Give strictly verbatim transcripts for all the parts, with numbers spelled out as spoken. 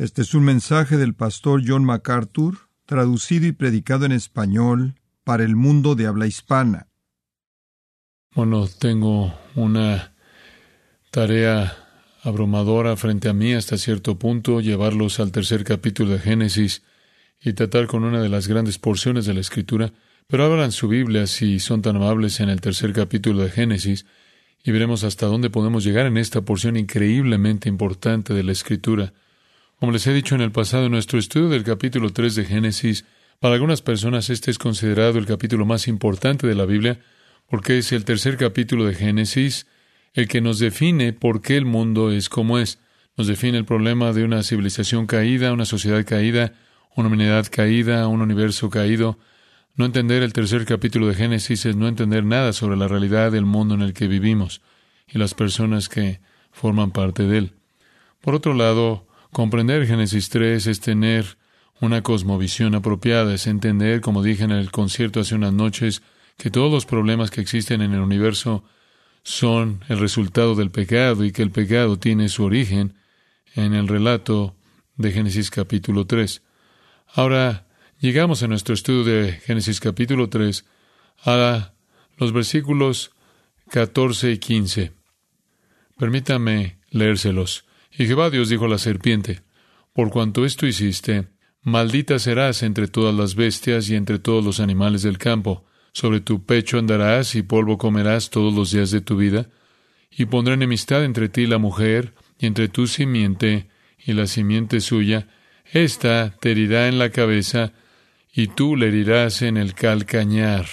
Este es un mensaje del pastor John MacArthur, traducido y predicado en español para el mundo de habla hispana. Bueno, tengo una tarea abrumadora frente a mí hasta cierto punto, llevarlos al tercer capítulo de Génesis y tratar con una de las grandes porciones de la Escritura. Pero abran su Biblia si son tan amables en el tercer capítulo de Génesis y veremos hasta dónde podemos llegar en esta porción increíblemente importante de la Escritura. Como les he dicho en el pasado, en nuestro estudio del capítulo tres de Génesis, para algunas personas este es considerado el capítulo más importante de la Biblia, porque es el tercer capítulo de Génesis el que nos define por qué el mundo es como es. Nos define el problema de una civilización caída, una sociedad caída, una humanidad caída, un universo caído. No entender el tercer capítulo de Génesis es no entender nada sobre la realidad del mundo en el que vivimos y las personas que forman parte de él. Por otro lado, comprender Génesis tres es tener una cosmovisión apropiada, es entender, como dije en el concierto hace unas noches, que todos los problemas que existen en el universo son el resultado del pecado y que el pecado tiene su origen en el relato de Génesis capítulo tres. Ahora, llegamos a nuestro estudio de Génesis capítulo tres a los versículos catorce y quince. Permítame leérselos. Y Jehová Dios dijo a la serpiente: por cuanto esto hiciste, maldita serás entre todas las bestias y entre todos los animales del campo. Sobre tu pecho andarás y polvo comerás todos los días de tu vida. Y pondré enemistad entre ti y la mujer, y entre tu simiente y la simiente suya. Esta te herirá en la cabeza, y tú le herirás en el calcañar.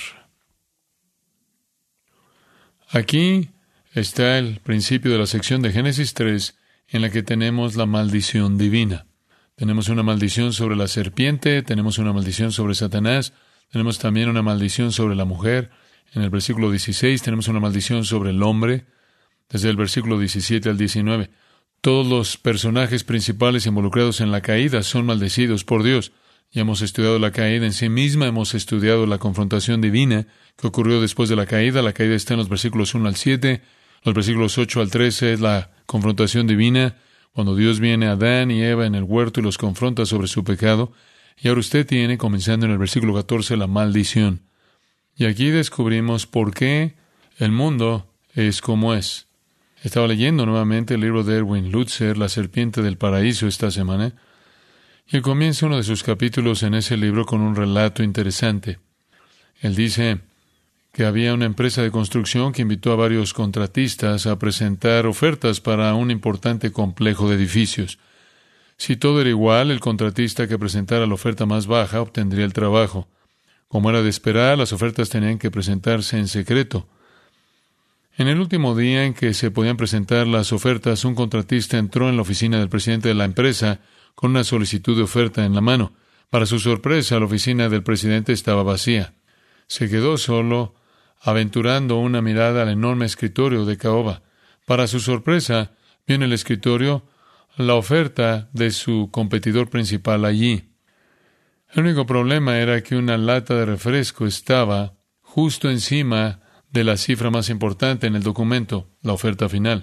Aquí está el principio de la sección de Génesis tres, en la que tenemos la maldición divina. Tenemos una maldición sobre la serpiente, tenemos una maldición sobre Satanás, tenemos también una maldición sobre la mujer. En el versículo dieciséis tenemos una maldición sobre el hombre, desde el versículo diecisiete al diecinueve. Todos los personajes principales involucrados en la caída son maldecidos por Dios. Ya hemos estudiado la caída en sí misma, hemos estudiado la confrontación divina que ocurrió después de la caída. La caída está en los versículos uno al siete, los versículos ocho al trece es la confrontación divina, cuando Dios viene a Adán y Eva en el huerto y los confronta sobre su pecado. Y ahora usted tiene, comenzando en el versículo catorce, la maldición. Y aquí descubrimos por qué el mundo es como es. Estaba leyendo nuevamente el libro de Erwin Lutzer, La serpiente del paraíso, esta semana, y él comienza uno de sus capítulos en ese libro con un relato interesante. Él dice que había una empresa de construcción que invitó a varios contratistas a presentar ofertas para un importante complejo de edificios. Si todo era igual, el contratista que presentara la oferta más baja obtendría el trabajo. Como era de esperar, las ofertas tenían que presentarse en secreto. En el último día en que se podían presentar las ofertas, un contratista entró en la oficina del presidente de la empresa con una solicitud de oferta en la mano. Para su sorpresa, la oficina del presidente estaba vacía. Se quedó solo, aventurando una mirada al enorme escritorio de caoba. Para su sorpresa, vio en el escritorio la oferta de su competidor principal allí. El único problema era que una lata de refresco estaba justo encima de la cifra más importante en el documento, la oferta final.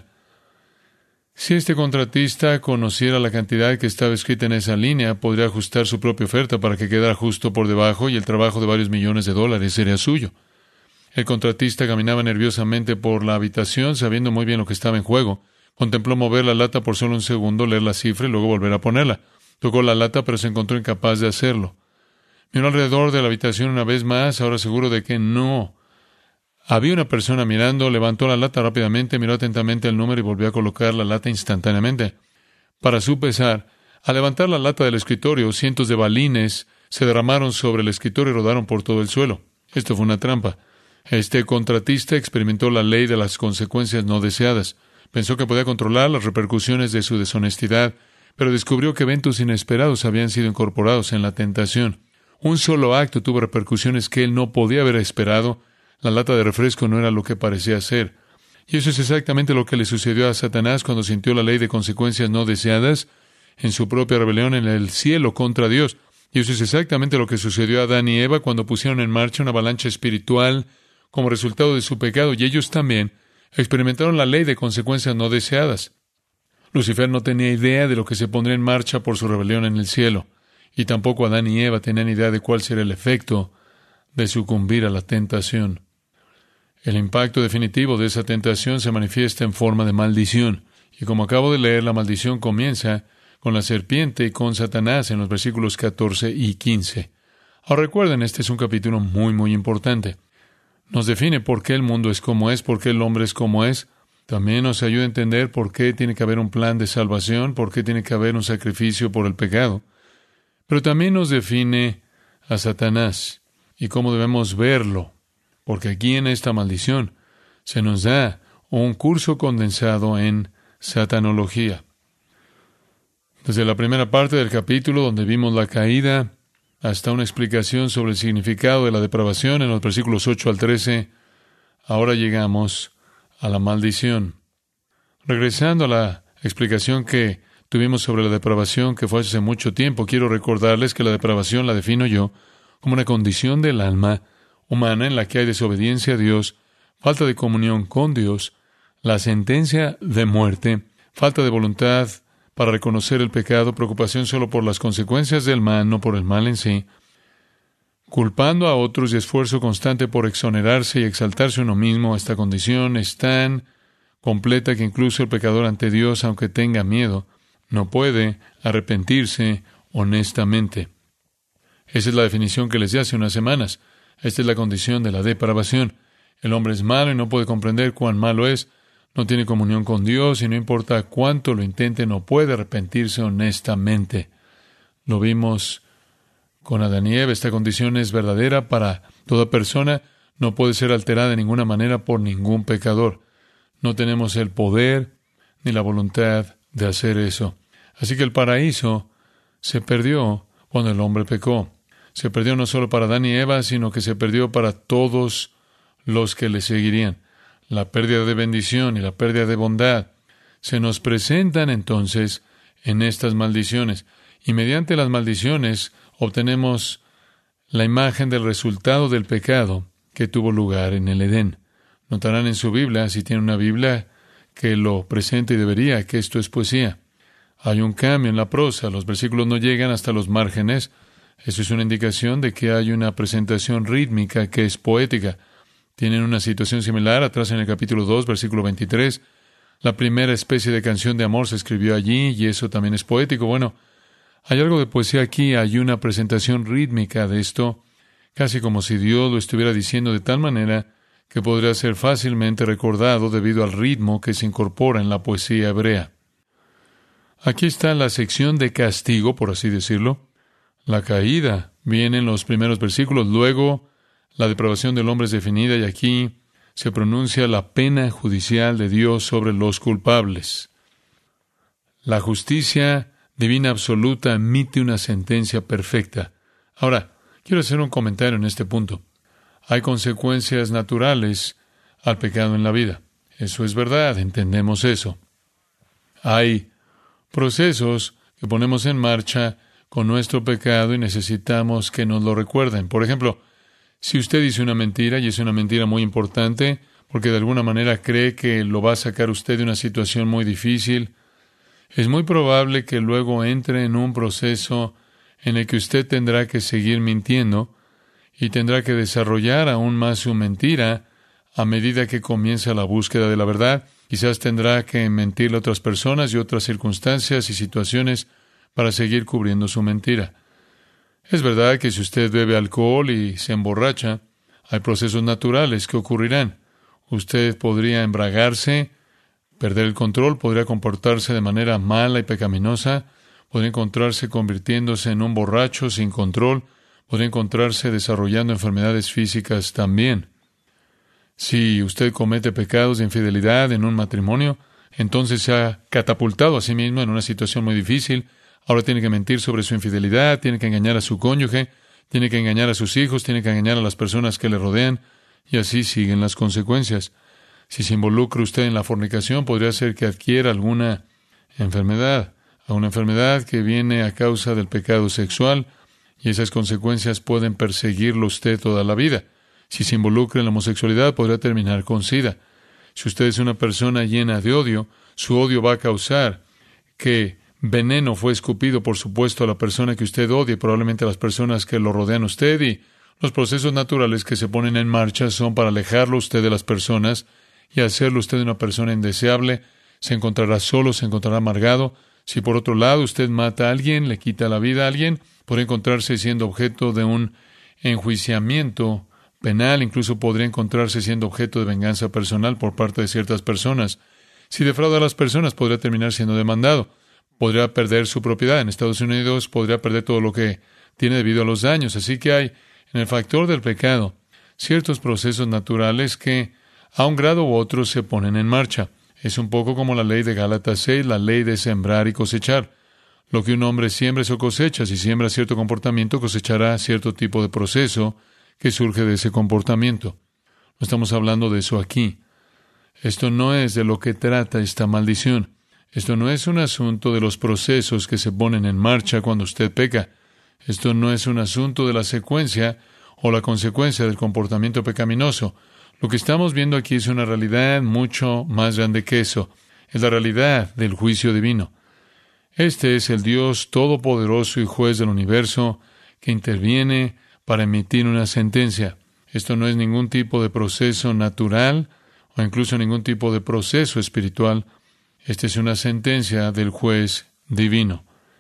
Si este contratista conociera la cantidad que estaba escrita en esa línea, podría ajustar su propia oferta para que quedara justo por debajo y el trabajo de varios millones de dólares sería suyo. El contratista caminaba nerviosamente por la habitación, sabiendo muy bien lo que estaba en juego. Contempló mover la lata por solo un segundo, leer la cifra y luego volver a ponerla. Tocó la lata, pero se encontró incapaz de hacerlo. Miró alrededor de la habitación una vez más, ahora seguro de que no había una persona mirando. Levantó la lata rápidamente, miró atentamente el número y volvió a colocar la lata instantáneamente. Para su pesar, al levantar la lata del escritorio, cientos de balines se derramaron sobre el escritorio y rodaron por todo el suelo. Esto fue una trampa. Este contratista experimentó la ley de las consecuencias no deseadas. Pensó que podía controlar las repercusiones de su deshonestidad, pero descubrió que eventos inesperados habían sido incorporados en la tentación. Un solo acto tuvo repercusiones que él no podía haber esperado. La lata de refresco no era lo que parecía ser. Y eso es exactamente lo que le sucedió a Satanás cuando sintió la ley de consecuencias no deseadas en su propia rebelión en el cielo contra Dios. Y eso es exactamente lo que sucedió a Adán y Eva cuando pusieron en marcha una avalancha espiritual como resultado de su pecado, y ellos también experimentaron la ley de consecuencias no deseadas. Lucifer no tenía idea de lo que se pondría en marcha por su rebelión en el cielo, y tampoco Adán y Eva tenían idea de cuál sería el efecto de sucumbir a la tentación. El impacto definitivo de esa tentación se manifiesta en forma de maldición, y como acabo de leer, la maldición comienza con la serpiente y con Satanás en los versículos catorce y quince. Ahora recuerden, este es un capítulo muy, muy importante. Nos define por qué el mundo es como es, por qué el hombre es como es. También nos ayuda a entender por qué tiene que haber un plan de salvación, por qué tiene que haber un sacrificio por el pecado. Pero también nos define a Satanás y cómo debemos verlo, porque aquí en esta maldición se nos da un curso condensado en satanología. Desde la primera parte del capítulo, donde vimos la caída, hasta una explicación sobre el significado de la depravación en los versículos ocho al trece, ahora llegamos a la maldición. Regresando a la explicación que tuvimos sobre la depravación que fue hace mucho tiempo, quiero recordarles que la depravación la defino yo como una condición del alma humana en la que hay desobediencia a Dios, falta de comunión con Dios, la sentencia de muerte, falta de voluntad para reconocer el pecado, preocupación solo por las consecuencias del mal, no por el mal en sí, culpando a otros y esfuerzo constante por exonerarse y exaltarse uno mismo. Esta condición es tan completa que incluso el pecador ante Dios, aunque tenga miedo, no puede arrepentirse honestamente. Esa es la definición que les di hace unas semanas. Esta es la condición de la depravación. El hombre es malo y no puede comprender cuán malo es. No tiene comunión con Dios y no importa cuánto lo intente, no puede arrepentirse honestamente. Lo vimos con Adán y Eva. Esta condición es verdadera para toda persona. No puede ser alterada de ninguna manera por ningún pecador. No tenemos el poder ni la voluntad de hacer eso. Así que el paraíso se perdió cuando el hombre pecó. Se perdió no solo para Adán y Eva, sino que se perdió para todos los que le seguirían. La pérdida de bendición y la pérdida de bondad se nos presentan entonces en estas maldiciones. Y mediante las maldiciones obtenemos la imagen del resultado del pecado que tuvo lugar en el Edén. Notarán en su Biblia, si tienen una Biblia, que lo presenta y debería, que esto es poesía. Hay un cambio en la prosa, los versículos no llegan hasta los márgenes. Eso es una indicación de que hay una presentación rítmica que es poética. Tienen una situación similar atrás en el capítulo dos, versículo veintitrés. La primera especie de canción de amor se escribió allí y eso también es poético. Bueno, hay algo de poesía aquí, hay una presentación rítmica de esto, casi como si Dios lo estuviera diciendo de tal manera que podría ser fácilmente recordado debido al ritmo que se incorpora en la poesía hebrea. Aquí está la sección de castigo, por así decirlo. La caída viene en los primeros versículos, luego la depravación del hombre es definida y aquí se pronuncia la pena judicial de Dios sobre los culpables. La justicia divina absoluta emite una sentencia perfecta. Ahora, quiero hacer un comentario en este punto. Hay consecuencias naturales al pecado en la vida. Eso es verdad, entendemos eso. Hay procesos que ponemos en marcha con nuestro pecado y necesitamos que nos lo recuerden. Por ejemplo, si usted dice una mentira, y es una mentira muy importante, porque de alguna manera cree que lo va a sacar usted de una situación muy difícil, es muy probable que luego entre en un proceso en el que usted tendrá que seguir mintiendo y tendrá que desarrollar aún más su mentira a medida que comienza la búsqueda de la verdad. Quizás tendrá que mentirle a otras personas y otras circunstancias y situaciones para seguir cubriendo su mentira. Es verdad que si usted bebe alcohol y se emborracha, hay procesos naturales que ocurrirán. Usted podría embragarse, perder el control, podría comportarse de manera mala y pecaminosa, podría encontrarse convirtiéndose en un borracho sin control, podría encontrarse desarrollando enfermedades físicas también. Si usted comete pecados de infidelidad en un matrimonio, entonces se ha catapultado a sí mismo en una situación muy difícil. Ahora tiene que mentir sobre su infidelidad, tiene que engañar a su cónyuge, tiene que engañar a sus hijos, tiene que engañar a las personas que le rodean, y así siguen las consecuencias. Si se involucra usted en la fornicación, podría ser que adquiera alguna enfermedad, alguna enfermedad que viene a causa del pecado sexual, y esas consecuencias pueden perseguirlo usted toda la vida. Si se involucra en la homosexualidad, podría terminar con SIDA. Si usted es una persona llena de odio, su odio va a causar que veneno fue escupido, por supuesto, a la persona que usted odia y probablemente a las personas que lo rodean a usted, y los procesos naturales que se ponen en marcha son para alejarlo usted de las personas y hacerlo usted una persona indeseable. Se encontrará solo, se encontrará amargado. Si por otro lado usted mata a alguien, le quita la vida a alguien, podría encontrarse siendo objeto de un enjuiciamiento penal, incluso podría encontrarse siendo objeto de venganza personal por parte de ciertas personas. Si defrauda a las personas, podría terminar siendo demandado. Podría perder su propiedad. En Estados Unidos podría perder todo lo que tiene debido a los daños. Así que hay, en el factor del pecado, ciertos procesos naturales que, a un grado u otro, se ponen en marcha. Es un poco como la ley de Gálatas seis, la ley de sembrar y cosechar. Lo que un hombre siembra, eso cosecha. Si siembra cierto comportamiento, cosechará cierto tipo de proceso que surge de ese comportamiento. No estamos hablando de eso aquí. Esto no es de lo que trata esta maldición. Esto no es un asunto de los procesos que se ponen en marcha cuando usted peca. Esto no es un asunto de la secuencia o la consecuencia del comportamiento pecaminoso. Lo que estamos viendo aquí es una realidad mucho más grande que eso. Es la realidad del juicio divino. Este es el Dios todopoderoso y juez del universo que interviene para emitir una sentencia. Esto no es ningún tipo de proceso natural o incluso ningún tipo de proceso espiritual. Esta es una sentencia del juez divino.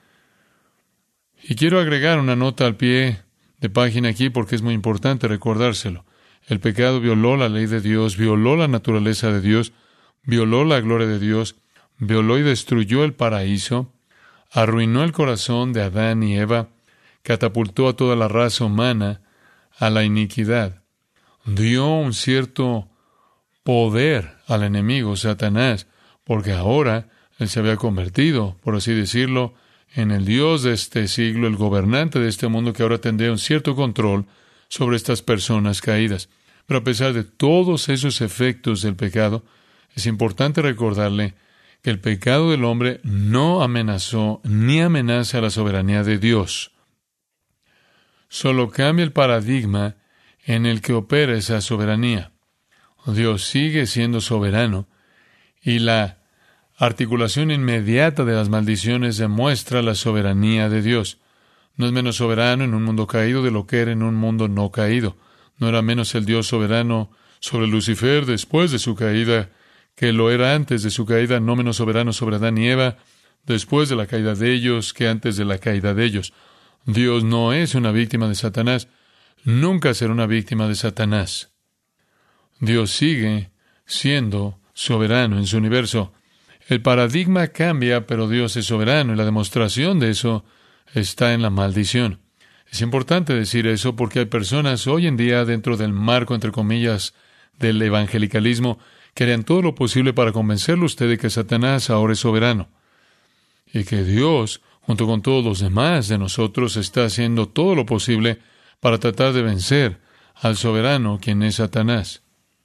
Y quiero agregar una nota al pie de página aquí porque es muy importante recordárselo. El pecado violó la ley de Dios, violó la naturaleza de Dios, violó la gloria de Dios, violó y destruyó el paraíso, arruinó el corazón de Adán y Eva, catapultó a toda la raza humana a la iniquidad, dio un cierto poder al enemigo, Satanás, porque ahora él se había convertido, por así decirlo, en el Dios de este siglo, el gobernante de este mundo que ahora tendría un cierto control sobre estas personas caídas. Pero a pesar de todos esos efectos del pecado, es importante recordarle que el pecado del hombre no amenazó ni amenaza la soberanía de Dios. Solo cambia el paradigma en el que opera esa soberanía. Dios sigue siendo soberano y la articulación inmediata de las maldiciones demuestra la soberanía de Dios. No es menos soberano en un mundo caído de lo que era en un mundo no caído. No era menos el Dios soberano sobre Lucifer después de su caída que lo era antes de su caída, no menos soberano sobre Adán y Eva después de la caída de ellos que antes de la caída de ellos. Dios no es una víctima de Satanás, nunca será una víctima de Satanás. Dios sigue siendo soberano en su universo. El paradigma cambia, pero Dios es soberano y la demostración de eso está en la maldición. Es importante decir eso porque hay personas hoy en día dentro del marco, entre comillas, del evangelicalismo que harían todo lo posible para convencerle a usted de que Satanás ahora es soberano y que Dios, junto con todos los demás de nosotros, está haciendo todo lo posible para tratar de vencer al soberano, quien es Satanás.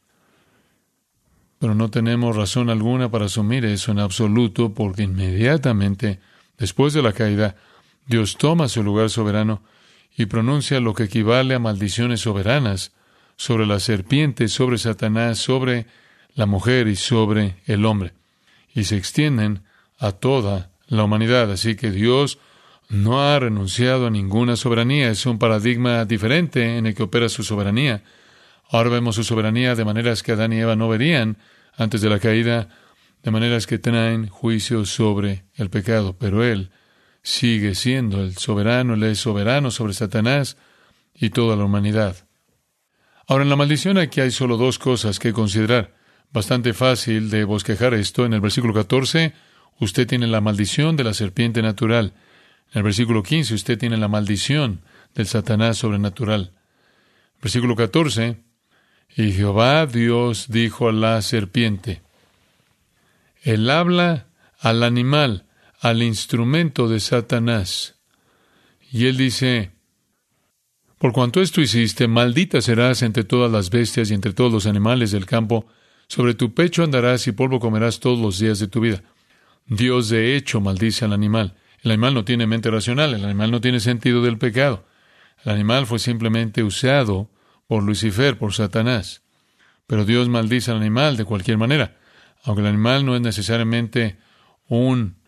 Pero no tenemos razón alguna para asumir eso en absoluto, porque inmediatamente, después de la caída, Dios toma su lugar soberano y pronuncia lo que equivale a maldiciones soberanas sobre la serpiente, sobre Satanás, sobre la mujer y sobre el hombre. Y se extienden a toda la humanidad. Así que Dios no ha renunciado a ninguna soberanía. Es un paradigma diferente en el que opera su soberanía. Ahora vemos su soberanía de maneras que Adán y Eva no verían antes de la caída, de maneras que traen juicio sobre el pecado. Pero Él sigue siendo el soberano, Él es soberano sobre Satanás y toda la humanidad. Ahora, en la maldición aquí hay solo dos cosas que considerar. Bastante fácil de bosquejar esto. En el versículo catorce, usted tiene la maldición de la serpiente natural. En el versículo quince, usted tiene la maldición del Satanás sobrenatural. Versículo catorce, y Jehová Dios dijo a la serpiente. Él habla al animal, al instrumento de Satanás. Y él dice, por cuanto esto hiciste, maldita serás entre todas las bestias y entre todos los animales del campo. Sobre tu pecho andarás y polvo comerás todos los días de tu vida. Dios de hecho maldice al animal. El animal no tiene mente racional, el animal no tiene sentido del pecado. El animal fue simplemente usado por Lucifer, por Satanás. Pero Dios maldice al animal de cualquier manera. Aunque el animal no es necesariamente un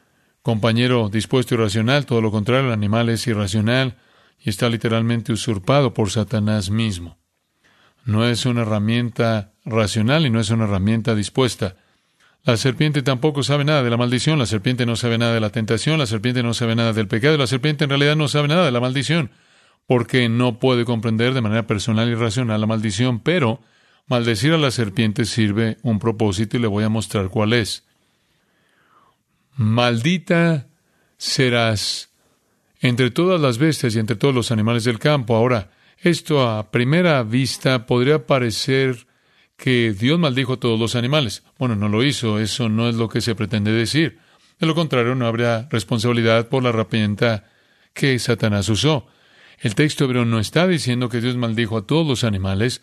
compañero dispuesto irracional, todo lo contrario, el animal es irracional y está literalmente usurpado por Satanás mismo. No es una herramienta racional y no es una herramienta dispuesta. La serpiente tampoco sabe nada de la maldición, la serpiente no sabe nada de la tentación, la serpiente no sabe nada del pecado, la serpiente en realidad no sabe nada de la maldición, porque no puede comprender de manera personal y racional la maldición, pero maldecir a la serpiente sirve un propósito y le voy a mostrar cuál es. Maldita serás entre todas las bestias y entre todos los animales del campo. Ahora, esto a primera vista podría parecer que Dios maldijo a todos los animales. Bueno, no lo hizo, eso no es lo que se pretende decir. De lo contrario, no habría responsabilidad por la herramienta que Satanás usó. El texto hebreo no está diciendo que Dios maldijo a todos los animales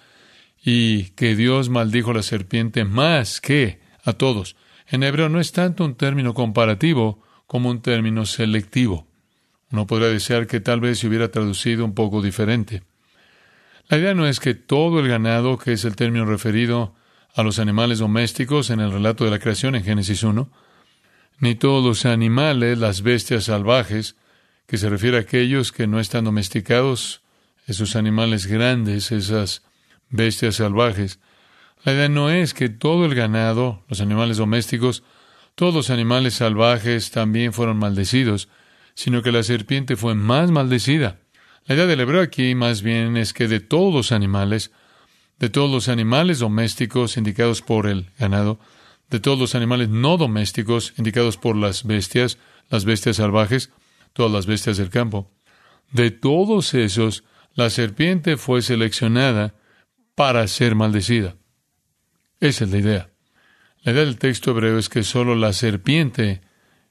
y que Dios maldijo a la serpiente más que a todos. En hebreo no es tanto un término comparativo como un término selectivo. Uno podría desear que tal vez se hubiera traducido un poco diferente. La idea no es que todo el ganado, que es el término referido a los animales domésticos en el relato de la creación en Génesis uno, ni todos los animales, las bestias salvajes, que se refiere a aquellos que no están domesticados, esos animales grandes, esas bestias salvajes. La idea no es que todo el ganado, los animales domésticos, todos los animales salvajes también fueron maldecidos, sino que la serpiente fue más maldecida. La idea del hebreo aquí más bien es que de todos los animales, de todos los animales domésticos indicados por el ganado, de todos los animales no domésticos indicados por las bestias, las bestias salvajes, todas las bestias del campo, de todos esos, la serpiente fue seleccionada para ser maldecida. Esa es la idea. La idea del texto hebreo es que solo la serpiente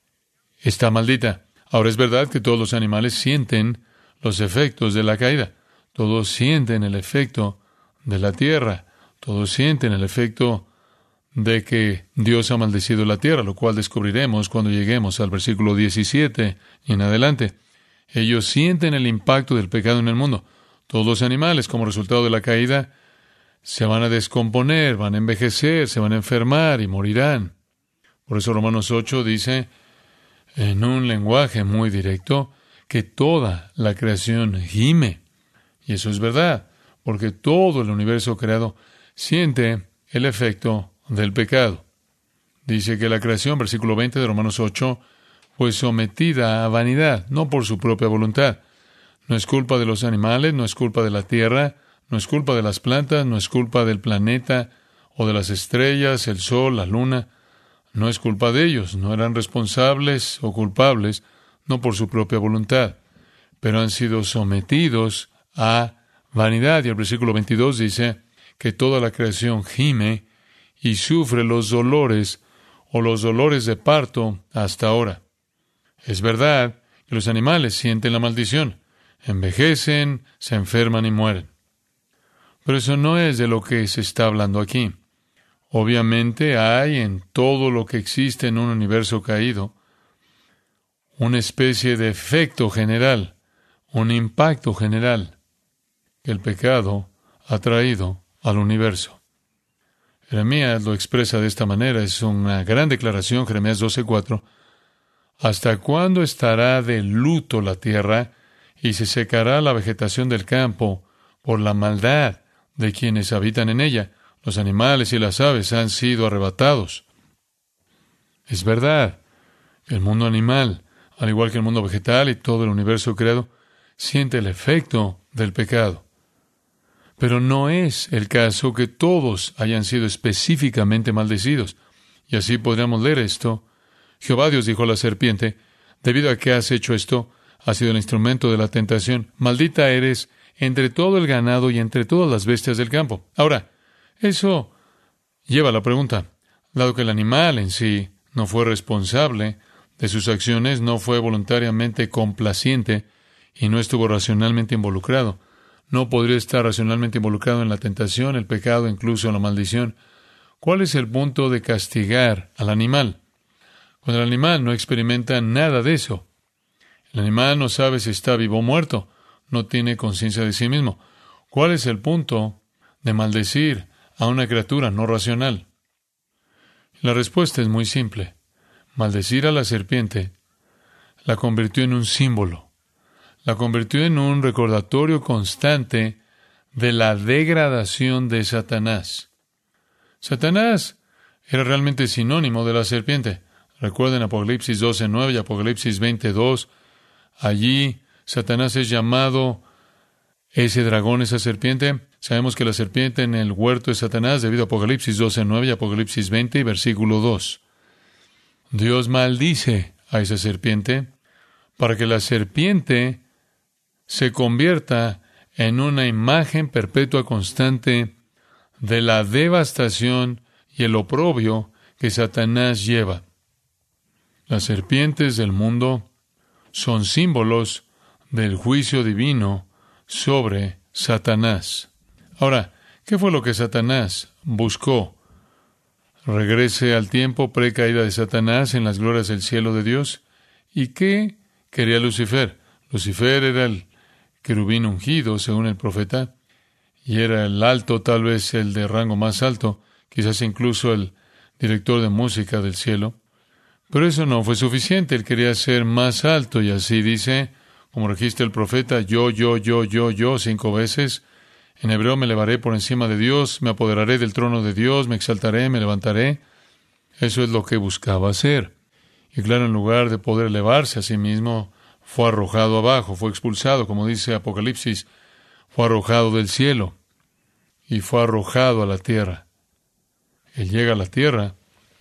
está maldita. Ahora es verdad que todos los animales sienten los efectos de la caída. Todos sienten el efecto de la tierra. Todos sienten el efecto de que Dios ha maldecido la tierra, lo cual descubriremos cuando lleguemos al versículo diecisiete y en adelante. Ellos sienten el impacto del pecado en el mundo. Todos los animales, como resultado de la caída, se van a descomponer, van a envejecer, se van a enfermar y morirán. Por eso Romanos ocho dice, en un lenguaje muy directo, que toda la creación gime. Y eso es verdad, porque todo el universo creado siente el efecto del pecado. Dice que la creación, versículo veinte de Romanos ocho, fue sometida a vanidad, no por su propia voluntad. No es culpa de los animales, no es culpa de la tierra, no es culpa de las plantas, no es culpa del planeta o de las estrellas, el sol, la luna. No es culpa de ellos, no eran responsables o culpables, no por su propia voluntad, pero han sido sometidos a vanidad. Y el versículo veintidós dice que toda la creación gime y sufre los dolores o los dolores de parto hasta ahora. Es verdad que los animales sienten la maldición, envejecen, se enferman y mueren. Pero eso no es de lo que se está hablando aquí. Obviamente hay en todo lo que existe en un universo caído una especie de efecto general, un impacto general que el pecado ha traído al universo. Jeremías lo expresa de esta manera, es una gran declaración, Jeremías doce cuatro. ¿Hasta cuándo estará de luto la tierra y se secará la vegetación del campo por la maldad de quienes habitan en ella? Los animales y las aves han sido arrebatados. Es verdad, el mundo animal, al igual que el mundo vegetal y todo el universo creado, siente el efecto del pecado. Pero no es el caso que todos hayan sido específicamente maldecidos. Y así podríamos leer esto. Jehová Dios dijo a la serpiente, debido a que has hecho esto, has sido el instrumento de la tentación. Maldita eres entre todo el ganado y entre todas las bestias del campo. Ahora, eso lleva a la pregunta, dado que el animal en sí no fue responsable de sus acciones, no fue voluntariamente complaciente y no estuvo racionalmente involucrado, no podría estar racionalmente involucrado en la tentación, el pecado, incluso la maldición. ¿Cuál es el punto de castigar al animal? Cuando el animal no experimenta nada de eso. El animal no sabe si está vivo o muerto, no tiene conciencia de sí mismo. ¿Cuál es el punto de maldecir a una criatura no racional? La respuesta es muy simple. Maldecir a la serpiente la convirtió en un símbolo, la convirtió en un recordatorio constante de la degradación de Satanás. Satanás era realmente sinónimo de la serpiente. Recuerden Apocalipsis doce nueve y Apocalipsis veintidós. Allí Satanás es llamado ese dragón, esa serpiente. Sabemos que la serpiente en el huerto de Satanás, debido a Apocalipsis doce nueve y Apocalipsis veinte, versículo dos. Dios maldice a esa serpiente para que la serpiente se convierta en una imagen perpetua constante de la devastación y el oprobio que Satanás lleva. Las serpientes del mundo son símbolos del juicio divino sobre Satanás. Ahora, ¿qué fue lo que Satanás buscó? Regrese al tiempo precaída de Satanás en las glorias del cielo de Dios. ¿Y qué quería Lucifer? Lucifer era el querubín ungido, según el profeta, y era el alto, tal vez el de rango más alto, quizás incluso el director de música del cielo. Pero eso no fue suficiente, él quería ser más alto, y así dice, como registra el profeta, yo, yo, yo, yo, yo, cinco veces. En hebreo, me elevaré por encima de Dios, me apoderaré del trono de Dios, me exaltaré, me levantaré. Eso es lo que buscaba hacer. Y claro, en lugar de poder elevarse a sí mismo, fue arrojado abajo, fue expulsado, como dice Apocalipsis, fue arrojado del cielo y fue arrojado a la tierra. Él llega a la tierra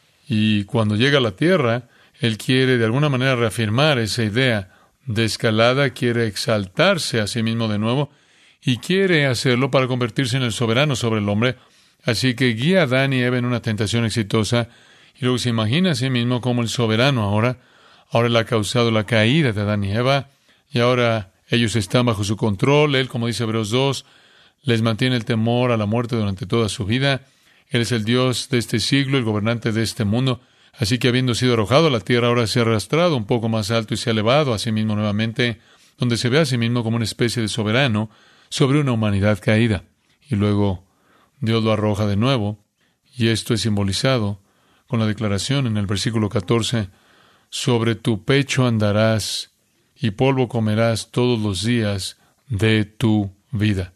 y cuando llega a la tierra, él quiere de alguna manera reafirmar esa idea de escalada, quiere exaltarse a sí mismo de nuevo y quiere hacerlo para convertirse en el soberano sobre el hombre. Así que guía a Adán y Eva en una tentación exitosa y luego se imagina a sí mismo como el soberano ahora. Ahora él ha causado la caída de Adán y Eva y ahora ellos están bajo su control. Él, como dice Hebreos dos, les mantiene el temor a la muerte durante toda su vida. Él es el Dios de este siglo, el gobernante de este mundo. Así que habiendo sido arrojado a la tierra, ahora se ha arrastrado un poco más alto y se ha elevado a sí mismo nuevamente, donde se ve a sí mismo como una especie de soberano sobre una humanidad caída. Y luego Dios lo arroja de nuevo, y esto es simbolizado con la declaración en el versículo catorce, sobre tu pecho andarás y polvo comerás todos los días de tu vida.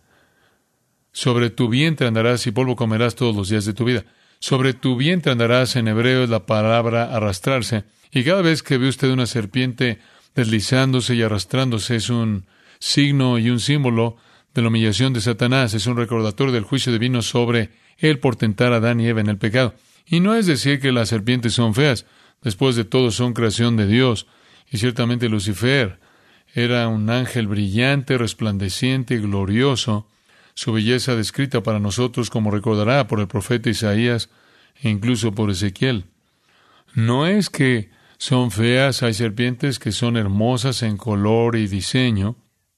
Sobre tu vientre andarás y polvo comerás todos los días de tu vida. Sobre tu vientre andarás, en hebreo es la palabra arrastrarse. Y cada vez que ve usted una serpiente deslizándose y arrastrándose, es un signo y un símbolo de la humillación de Satanás. Es un recordatorio del juicio divino sobre él por tentar a Adán y Eva en el pecado. Y no es decir que las serpientes son feas. Después de todo, son creación de Dios. Y ciertamente Lucifer era un ángel brillante, resplandeciente y glorioso. Su belleza descrita para nosotros, como recordará por el profeta Isaías e incluso por Ezequiel. No es que son feas, hay serpientes que son hermosas en color y diseño.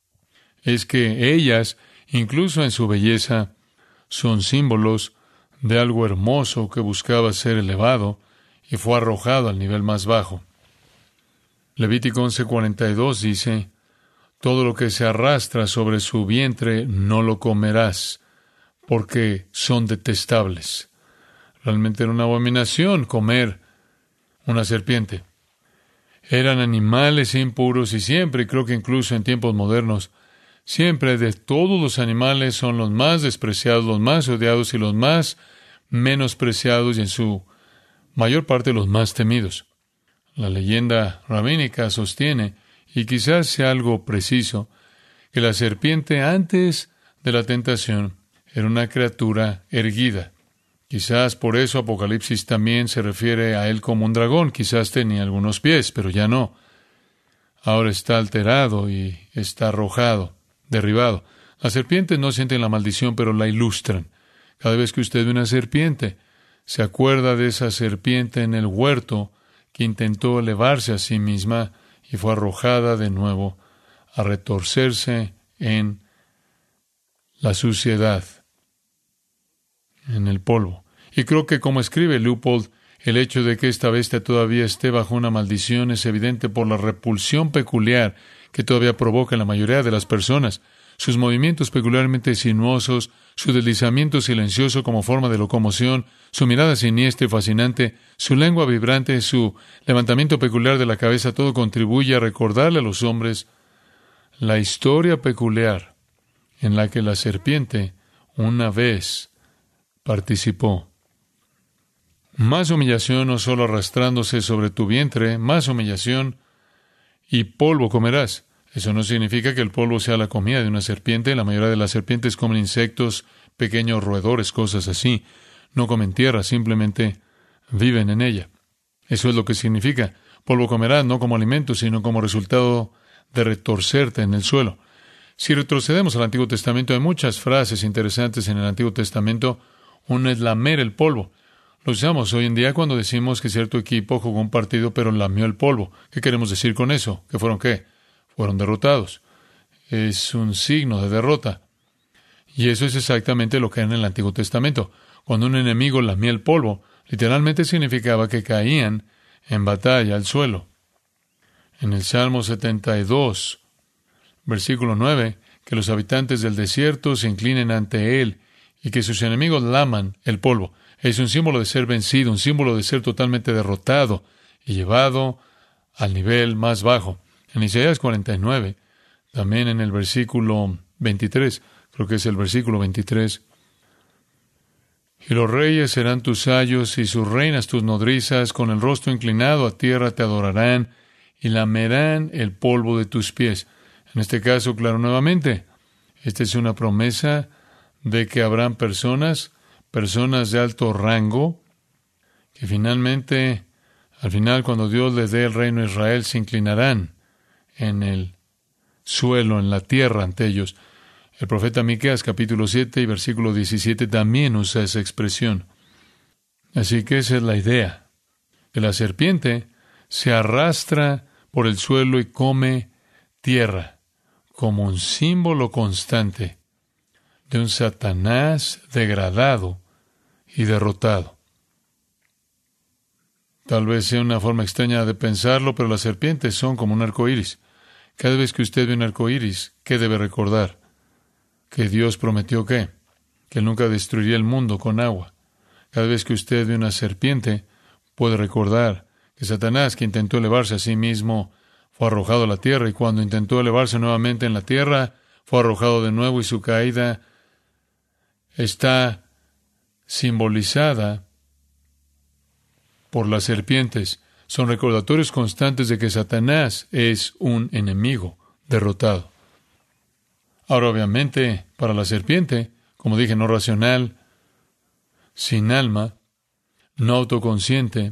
Es que ellas, incluso en su belleza, son símbolos de algo hermoso que buscaba ser elevado y fue arrojado al nivel más bajo. Levítico once cuarenta y dos dice, todo lo que se arrastra sobre su vientre no lo comerás, porque son detestables. Realmente era una abominación comer una serpiente. Eran animales impuros y siempre, creo que incluso en tiempos modernos, siempre de todos los animales son los más despreciados, los más odiados y los más menospreciados y en su mayor parte los más temidos. La leyenda rabínica sostiene, y quizás sea algo preciso, que la serpiente antes de la tentación era una criatura erguida. Quizás por eso Apocalipsis también se refiere a él como un dragón. Quizás tenía algunos pies, pero ya no. Ahora está alterado y está arrojado, derribado. Las serpientes no sienten la maldición, pero la ilustran. Cada vez que usted ve una serpiente, se acuerda de esa serpiente en el huerto que intentó elevarse a sí misma y fue arrojada de nuevo a retorcerse en la suciedad, en el polvo. Y creo que, como escribe Leupold, el hecho de que esta bestia todavía esté bajo una maldición es evidente por la repulsión peculiar que todavía provoca en la mayoría de las personas. sus movimientos peculiarmente sinuosos, su deslizamiento silencioso como forma de locomoción, su mirada siniestra y fascinante, su lengua vibrante, su levantamiento peculiar de la cabeza, todo contribuye a recordarle a los hombres la historia peculiar en la que la serpiente una vez participó. Más humillación, no solo arrastrándose sobre tu vientre, más humillación y polvo comerás. Eso no significa que el polvo sea la comida de una serpiente. La mayoría de las serpientes comen insectos, pequeños roedores, cosas así. No comen tierra, simplemente viven en ella. Eso es lo que significa. Polvo comerás no como alimento, sino como resultado de retorcerte en el suelo. Si retrocedemos al Antiguo Testamento, hay muchas frases interesantes en el Antiguo Testamento. Una es lamer el polvo. Lo usamos hoy en día cuando decimos que cierto equipo jugó un partido pero lamió el polvo. ¿Qué queremos decir con eso? ¿Que fueron qué? Fueron derrotados. Es un signo de derrota. Y eso es exactamente lo que era en el Antiguo Testamento. Cuando un enemigo lamía el polvo, literalmente significaba que caían en batalla al suelo. En el Salmo setenta y dos, versículo nueve, que los habitantes del desierto se inclinen ante él y que sus enemigos laman el polvo. Es un símbolo de ser vencido, un símbolo de ser totalmente derrotado y llevado al nivel más bajo. En Isaías cuarenta y nueve, también en el versículo veintitrés, creo que es el versículo veintitrés, y los reyes serán tus ayos y sus reinas tus nodrizas, con el rostro inclinado a tierra te adorarán y lamerán el polvo de tus pies. En este caso, claro, nuevamente, esta es una promesa de que habrán personas, personas de alto rango, que finalmente, al final, cuando Dios les dé el reino a Israel, se inclinarán en el suelo, en la tierra ante ellos. El profeta Miqueas, capítulo siete y versículo diecisiete, también usa esa expresión. Así que esa es la idea, que la serpiente se arrastra por el suelo y come tierra, como un símbolo constante de un Satanás degradado y derrotado. Tal vez sea una forma extraña de pensarlo, pero las serpientes son como un arco iris. Cada vez que usted ve un arco iris, ¿qué debe recordar? Que Dios prometió ¿qué? Que Él nunca destruiría el mundo con agua. Cada vez que usted ve una serpiente, puede recordar que Satanás, que intentó elevarse a sí mismo, fue arrojado a la tierra, y cuando intentó elevarse nuevamente en la tierra, fue arrojado de nuevo, y su caída está simbolizada por las serpientes. Son recordatorios constantes de que Satanás es un enemigo derrotado. Ahora, obviamente, para la serpiente, como dije, no racional, sin alma, no autoconsciente,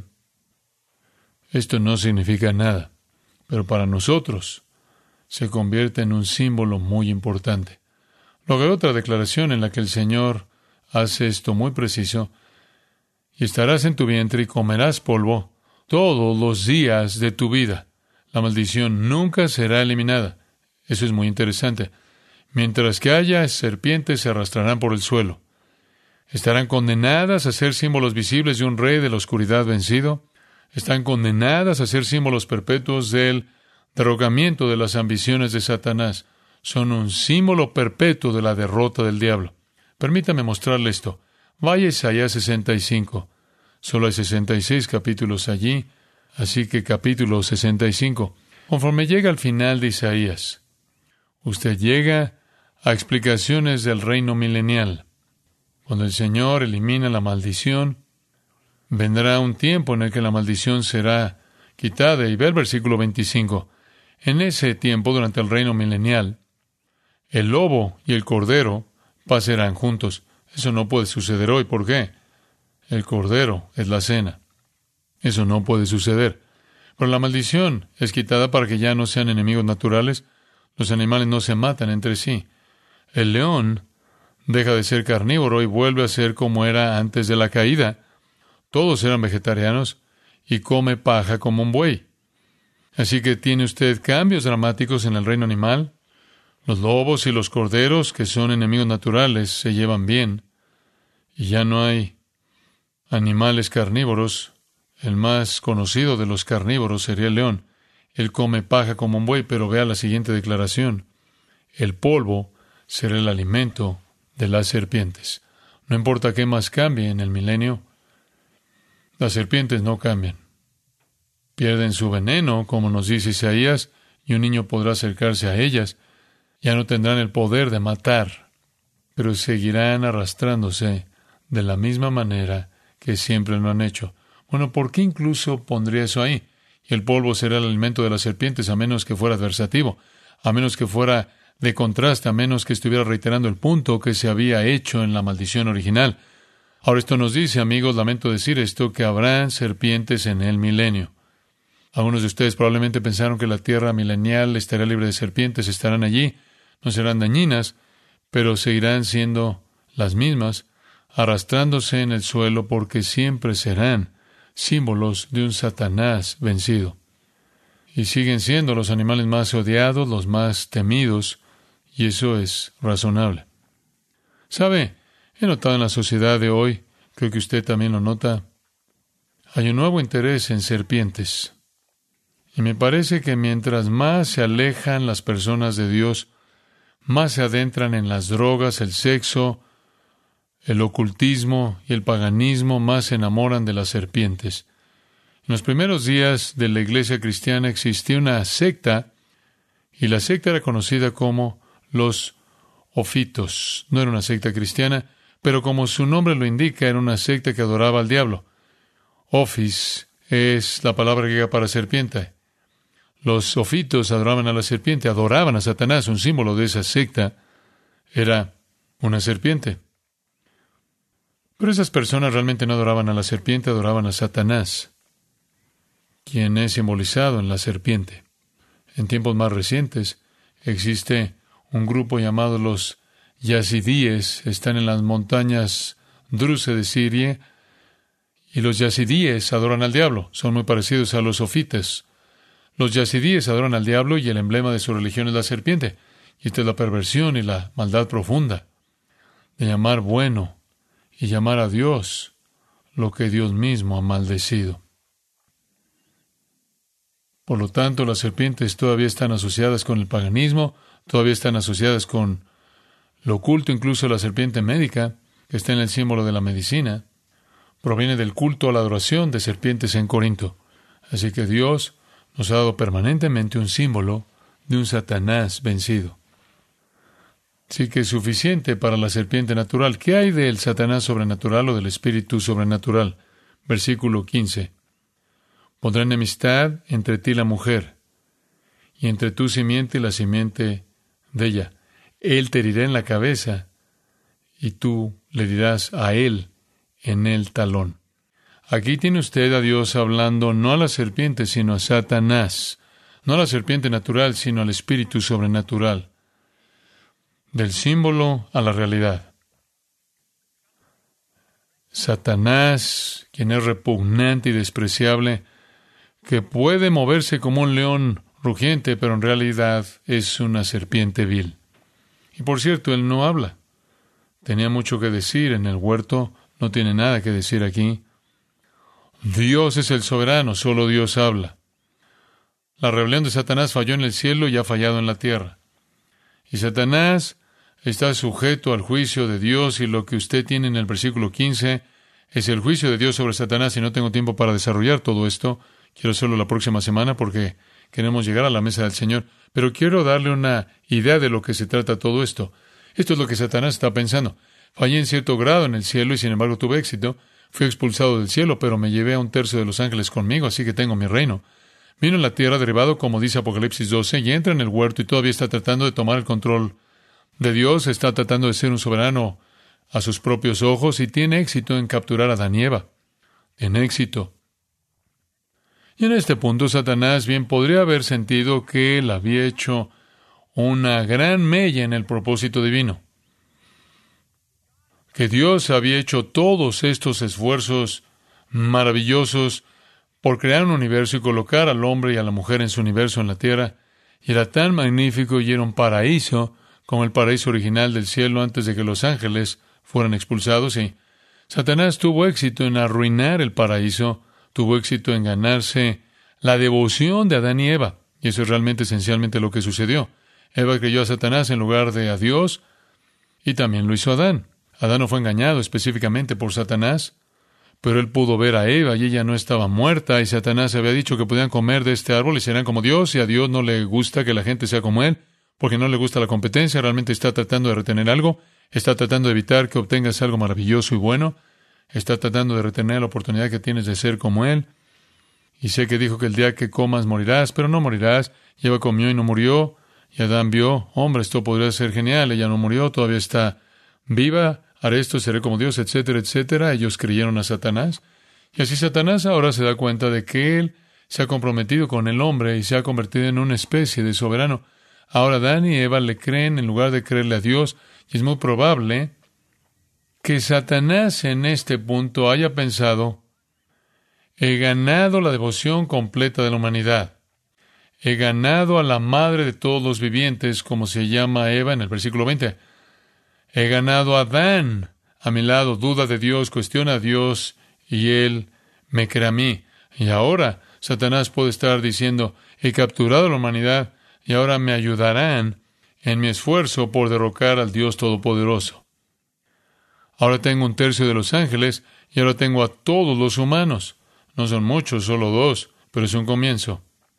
esto no significa nada. Pero para nosotros se convierte en un símbolo muy importante. Luego hay otra declaración en la que el Señor hace esto muy preciso. Y estarás en tu vientre y comerás polvo todos los días de tu vida. La maldición nunca será eliminada. Eso es muy interesante. Mientras que haya serpientes, se arrastrarán por el suelo. Estarán condenadas a ser símbolos visibles de un rey de la oscuridad vencido. Están condenadas a ser símbolos perpetuos del derrocamiento de las ambiciones de Satanás. Son un símbolo perpetuo de la derrota del diablo. Permítame mostrarle esto. Vaya a Isaías sesenta y cinco. Solo hay sesenta y seis capítulos allí, así que capítulo sesenta y cinco. Conforme llega al final de Isaías, usted llega a explicaciones del reino milenial. Cuando el Señor elimina la maldición, vendrá un tiempo en el que la maldición será quitada. Y ve el versículo veinticinco. En ese tiempo, durante el reino milenial, el lobo y el cordero pasarán juntos. Eso no puede suceder hoy. ¿Por qué? El cordero es la cena. Eso no puede suceder. Pero la maldición es quitada para que ya no sean enemigos naturales. Los animales no se matan entre sí. El león deja de ser carnívoro y vuelve a ser como era antes de la caída. Todos eran vegetarianos y come paja como un buey. Así que tiene usted cambios dramáticos en el reino animal. Los lobos y los corderos, que son enemigos naturales, se llevan bien. Y ya no hay animales carnívoros. El más conocido de los carnívoros sería el león. Él come paja como un buey, pero vea la siguiente declaración. El polvo será el alimento de las serpientes. No importa qué más cambie en el milenio, las serpientes no cambian. Pierden su veneno, como nos dice Isaías, y un niño podrá acercarse a ellas. Ya no tendrán el poder de matar, pero seguirán arrastrándose de la misma manera que siempre lo han hecho. Bueno, ¿por qué incluso pondría eso ahí? Y el polvo será el alimento de las serpientes, a menos que fuera adversativo, a menos que fuera de contraste, a menos que estuviera reiterando el punto que se había hecho en la maldición original. Ahora esto nos dice, amigos, lamento decir esto, que habrán serpientes en el milenio. Algunos de ustedes probablemente pensaron que la tierra milenial estaría libre de serpientes, estarán allí, no serán dañinas, pero seguirán siendo las mismas, arrastrándose en el suelo porque siempre serán símbolos de un Satanás vencido. Y siguen siendo los animales más odiados, los más temidos, y eso es razonable. ¿Sabe? He notado en la sociedad de hoy, creo que usted también lo nota, hay un nuevo interés en serpientes. Y me parece que mientras más se alejan las personas de Dios, más se adentran en las drogas, el sexo, el ocultismo y el paganismo, más se enamoran de las serpientes. En los primeros días de la iglesia cristiana existía una secta, y la secta era conocida como los Ofitos. No era una secta cristiana, pero como su nombre lo indica, era una secta que adoraba al diablo. Ofis es la palabra griega para serpiente. Los Ofitos adoraban a la serpiente, adoraban a Satanás. Un símbolo de esa secta era una serpiente. Pero esas personas realmente no adoraban a la serpiente, adoraban a Satanás, quien es simbolizado en la serpiente. En tiempos más recientes existe un grupo llamado los Yazidíes, están en las montañas Druze de Siria, y los Yazidíes adoran al diablo, son muy parecidos a los Sofites. Los Yazidíes adoran al diablo y el emblema de su religión es la serpiente, y esta es la perversión y la maldad profunda de llamar bueno y llamar a Dios lo que Dios mismo ha maldecido. Por lo tanto, las serpientes todavía están asociadas con el paganismo, todavía están asociadas con lo oculto, incluso la serpiente médica, que está en el símbolo de la medicina, proviene del culto a la adoración de serpientes en Corinto. Así que Dios nos ha dado permanentemente un símbolo de un Satanás vencido. Así que es suficiente para la serpiente natural. ¿Qué hay del Satanás sobrenatural o del espíritu sobrenatural? Versículo quince. Pondrá enemistad entre ti y la mujer, y entre tu simiente y la simiente de ella. Él te herirá en la cabeza, y tú le dirás a él en el talón. Aquí tiene usted a Dios hablando no a la serpiente, sino a Satanás. No a la serpiente natural, sino al espíritu sobrenatural. Del símbolo a la realidad. Satanás, quien es repugnante y despreciable, que puede moverse como un león rugiente, pero en realidad es una serpiente vil. Y por cierto, él no habla. Tenía mucho que decir en el huerto, no tiene nada que decir aquí. Dios es el soberano, solo Dios habla. La rebelión de Satanás falló en el cielo y ha fallado en la tierra. Y Satanás está sujeto al juicio de Dios, y lo que usted tiene en el versículo quince es el juicio de Dios sobre Satanás, y no tengo tiempo para desarrollar todo esto. Quiero hacerlo la próxima semana porque queremos llegar a la mesa del Señor, pero quiero darle una idea de lo que se trata todo esto. Esto es lo que Satanás está pensando. Fallé en cierto grado en el cielo y sin embargo tuve éxito. Fui expulsado del cielo, pero me llevé a un tercio de los ángeles conmigo, así que tengo mi reino. Vino a la tierra derribado, como dice Apocalipsis doce, y entra en el huerto y todavía está tratando de tomar el control de Dios, está tratando de ser un soberano a sus propios ojos y tiene éxito en capturar a Adán y Eva. En éxito. Y en este punto Satanás bien podría haber sentido que él había hecho una gran mella en el propósito divino. Que Dios había hecho todos estos esfuerzos maravillosos por crear un universo y colocar al hombre y a la mujer en su universo en la tierra, y era tan magnífico y era un paraíso como el paraíso original del cielo antes de que los ángeles fueran expulsados, y Satanás tuvo éxito en arruinar el paraíso, tuvo éxito en ganarse la devoción de Adán y Eva, y eso es realmente esencialmente lo que sucedió. Eva creyó a Satanás en lugar de a Dios, Y también lo hizo Adán. Adán no fue engañado específicamente por Satanás, pero él pudo ver a Eva y ella no estaba muerta, y Satanás había dicho que podían comer de este árbol y serán como Dios, y a Dios no le gusta que la gente sea como él, porque no le gusta la competencia, realmente está tratando de retener algo, está tratando de evitar que obtengas algo maravilloso y bueno, está tratando de retener la oportunidad que tienes de ser como él. Y sé que dijo que el día que comas morirás, pero no morirás. Y Eva comió y no murió. Y Adán vio, hombre, esto podría ser genial. Ella no murió, todavía está viva. Haré esto, seré como Dios, etcétera, etcétera. Ellos creyeron a Satanás. Y así Satanás ahora se da cuenta de que él se ha comprometido con el hombre y se ha convertido en una especie de soberano. Ahora Adán y Eva le creen en lugar de creerle a Dios. Y es muy probable que Satanás en este punto haya pensado: he ganado la devoción completa de la humanidad. He ganado a la madre de todos los vivientes, como se llama Eva en el versículo veinte. He ganado a Adán a mi lado, duda de Dios, cuestiona a Dios, y él me cree a mí. Y ahora Satanás puede estar diciendo: he capturado a la humanidad, y ahora me ayudarán en mi esfuerzo por derrocar al Dios Todopoderoso. Ahora tengo un tercio de los ángeles, y ahora tengo a todos los humanos. No son muchos, solo dos, pero es un comienzo.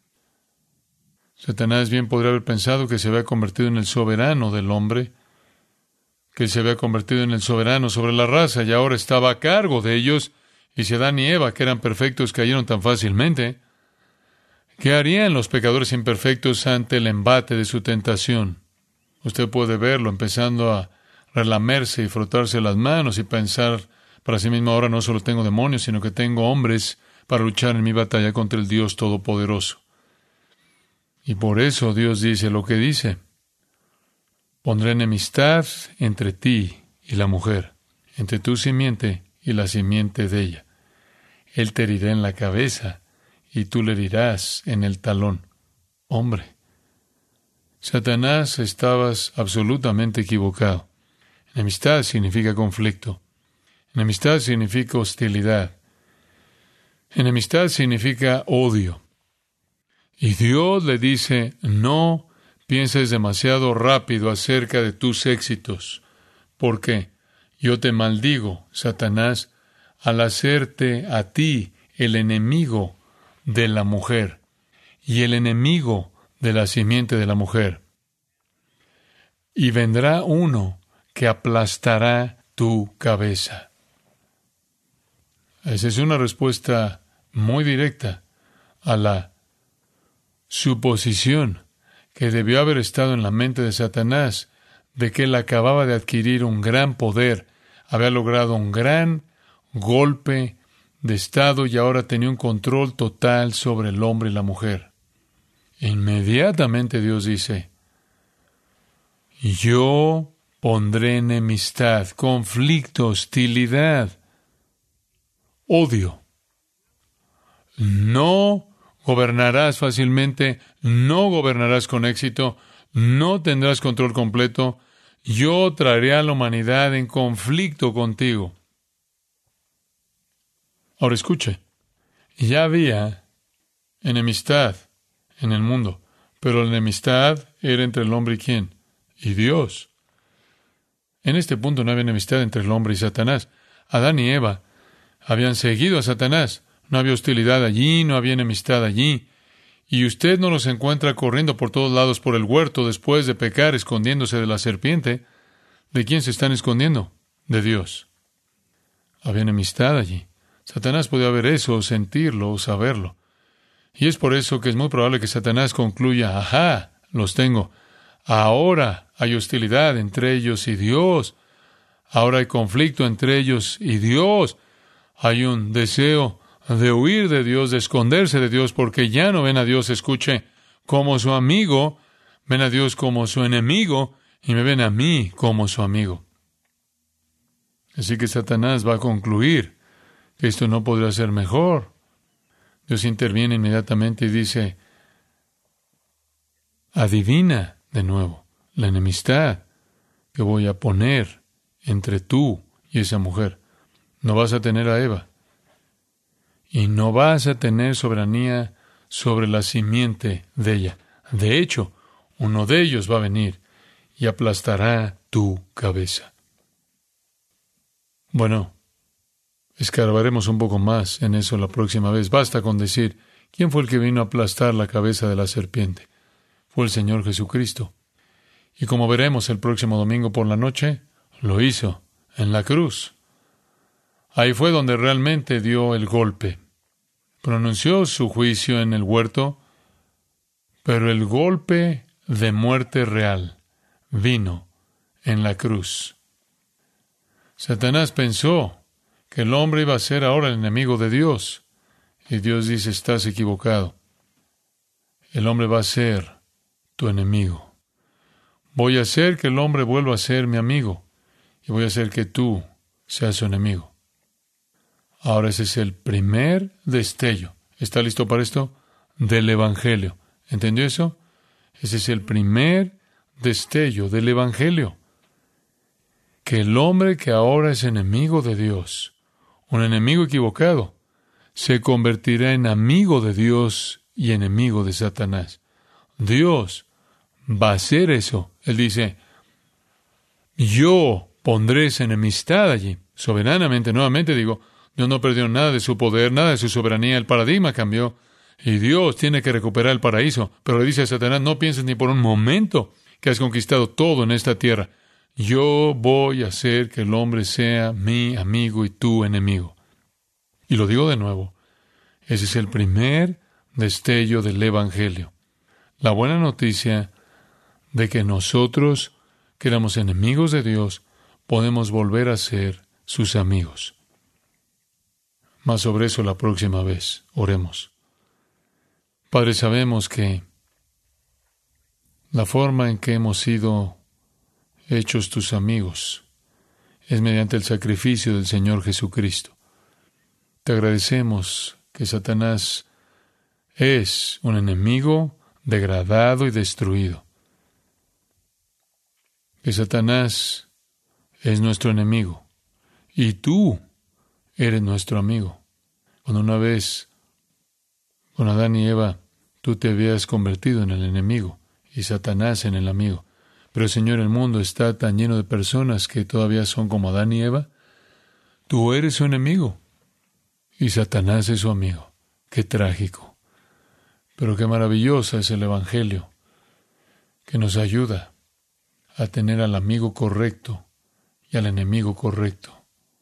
Satanás bien podría haber pensado que se había convertido en el soberano del hombre, que se había convertido en el soberano sobre la raza, y ahora estaba a cargo de ellos. Y si Adán y Eva, que eran perfectos, cayeron tan fácilmente, ¿qué harían los pecadores imperfectos ante el embate de su tentación? Usted puede verlo empezando a relamerse y frotarse las manos y pensar para sí mismo: ahora no solo tengo demonios, sino que tengo hombres para luchar en mi batalla contra el Dios Todopoderoso. Y por eso Dios dice lo que dice: pondré enemistad entre ti y la mujer, entre tu simiente y la simiente de ella. Él te herirá en la cabeza y tú le herirás en el talón. Hombre, Satanás, estabas absolutamente equivocado. Enemistad significa conflicto. Enemistad significa hostilidad. Enemistad significa odio. Y Dios le dice: no pienses demasiado rápido acerca de tus éxitos. ¿Por qué? Yo te maldigo, Satanás, al hacerte a ti el enemigo de la mujer y el enemigo de la simiente de la mujer. Y vendrá uno que aplastará tu cabeza. Esa es una respuesta muy directa a la suposición que debió haber estado en la mente de Satanás, de que él acababa de adquirir un gran poder, había logrado un gran golpe de estado y ahora tenía un control total sobre el hombre y la mujer. Inmediatamente Dios dice: yo pondré enemistad, conflicto, hostilidad, odio. No gobernarás fácilmente, no gobernarás con éxito, no tendrás control completo. Yo traeré a la humanidad en conflicto contigo. Ahora escuche, ya había enemistad en el mundo, pero la enemistad era entre el hombre y quién, y Dios. En este punto no había enemistad entre el hombre y Satanás. Adán y Eva habían seguido a Satanás. No había hostilidad allí, no había enemistad allí. Y usted no los encuentra corriendo por todos lados por el huerto después de pecar, escondiéndose de la serpiente. ¿De quién se están escondiendo? De Dios. Había enemistad allí. Satanás podía ver eso, o sentirlo, o saberlo. Y es por eso que es muy probable que Satanás concluya: ajá, los tengo. Ahora hay hostilidad entre ellos y Dios. Ahora hay conflicto entre ellos y Dios. Hay un deseo de huir de Dios, de esconderse de Dios, porque ya no ven a Dios, escuche, como su amigo, ven a Dios como su enemigo, y me ven a mí como su amigo. Así que Satanás va a concluir que esto no podrá ser mejor. Dios interviene inmediatamente y dice: adivina de nuevo la enemistad que voy a poner entre tú y esa mujer. No vas a tener a Eva. Y no vas a tener soberanía sobre la simiente de ella. De hecho, uno de ellos va a venir y aplastará tu cabeza. Bueno, escarbaremos un poco más en eso la próxima vez. Basta con decir, ¿quién fue el que vino a aplastar la cabeza de la serpiente? Fue el Señor Jesucristo. Y como veremos el próximo domingo por la noche, lo hizo en la cruz. Ahí fue donde realmente dio el golpe. Pronunció su juicio en el huerto, pero el golpe de muerte real vino en la cruz. Satanás pensó que el hombre iba a ser ahora el enemigo de Dios. Y Dios dice, estás equivocado. El hombre va a ser tu enemigo. Voy a hacer que el hombre vuelva a ser mi amigo. Y voy a hacer que tú seas su enemigo. Ahora ese es el primer destello. ¿Está listo para esto? Del Evangelio. ¿Entendió eso? Ese es el primer destello del Evangelio. Que el hombre que ahora es enemigo de Dios, un enemigo equivocado, se convertirá en amigo de Dios y enemigo de Satanás. Dios va a hacer eso. Él dice, yo pondré esa enemistad allí. Soberanamente, nuevamente digo, Dios no perdió nada de su poder, nada de su soberanía. El paradigma cambió. Y Dios tiene que recuperar el paraíso. Pero le dice a Satanás, no pienses ni por un momento que has conquistado todo en esta tierra. Yo voy a hacer que el hombre sea mi amigo y tu enemigo. Y lo digo de nuevo, ese es el primer destello del Evangelio. La buena noticia de que nosotros, que éramos enemigos de Dios, podemos volver a ser sus amigos. Más sobre eso la próxima vez. Oremos. Padre, sabemos que la forma en que hemos sido hechos tus amigos es mediante el sacrificio del Señor Jesucristo. Te agradecemos que Satanás es un enemigo degradado y destruido. Que Satanás es nuestro enemigo y tú eres nuestro amigo. Cuando una vez con Adán y Eva tú te habías convertido en el enemigo y Satanás en el amigo. Pero, Señor, el mundo está tan lleno de personas que todavía son como Adán y Eva. Tú eres su enemigo y Satanás es su amigo. Qué trágico. Pero qué maravilloso es el Evangelio, que nos ayuda a tener al amigo correcto y al enemigo correcto.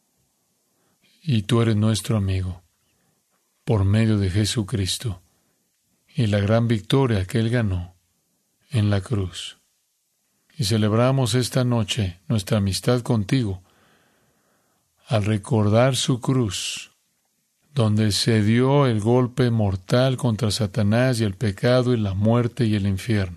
Y tú eres nuestro amigo por medio de Jesucristo y la gran victoria que Él ganó en la cruz. Y celebramos esta noche nuestra amistad contigo al recordar su cruz, donde se dio el golpe mortal contra Satanás y el pecado y la muerte y el infierno.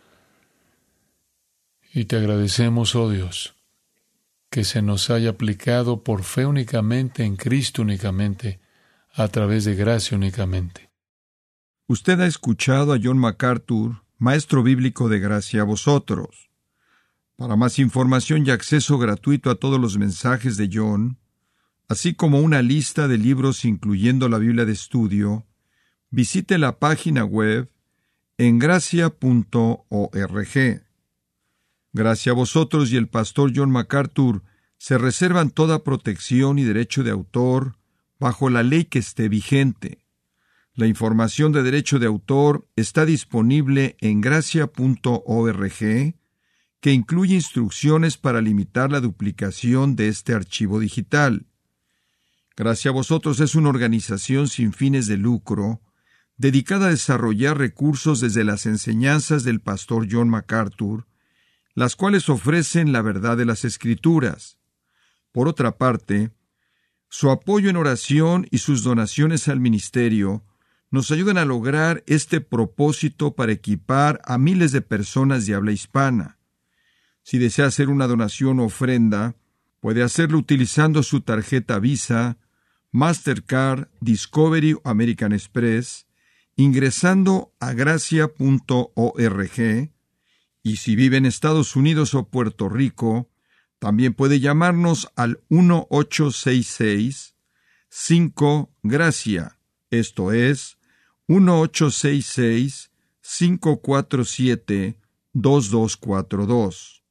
Y te agradecemos, oh Dios, que se nos haya aplicado por fe únicamente en Cristo únicamente, a través de gracia únicamente. Usted ha escuchado a John MacArthur, maestro bíblico de Gracia a Vosotros. Para más información y acceso gratuito a todos los mensajes de John, así como una lista de libros incluyendo la Biblia de estudio, visite la página web en gracia punto org. Gracia a Vosotros y el pastor John MacArthur se reservan toda protección y derecho de autor bajo la ley que esté vigente. La información de derecho de autor está disponible en gracia punto org, que incluye instrucciones para limitar la duplicación de este archivo digital. Gracia a Vosotros es una organización sin fines de lucro, dedicada a desarrollar recursos desde las enseñanzas del pastor John MacArthur, las cuales ofrecen la verdad de las Escrituras. Por otra parte, su apoyo en oración y sus donaciones al ministerio nos ayudan a lograr este propósito para equipar a miles de personas de habla hispana. Si desea hacer una donación o ofrenda, puede hacerlo utilizando su tarjeta Visa, Mastercard, Discovery o American Express, ingresando a gracia punto org, y si vive en Estados Unidos o Puerto Rico, también puede llamarnos al uno ocho seis seis cinco Gracia, esto es, uno ocho seis seis cinco cuatro siete dos dos cuatro dos.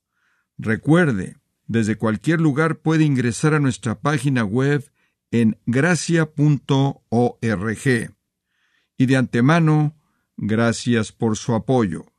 Recuerde, desde cualquier lugar puede ingresar a nuestra página web en gracia punto org. Y de antemano, gracias por su apoyo.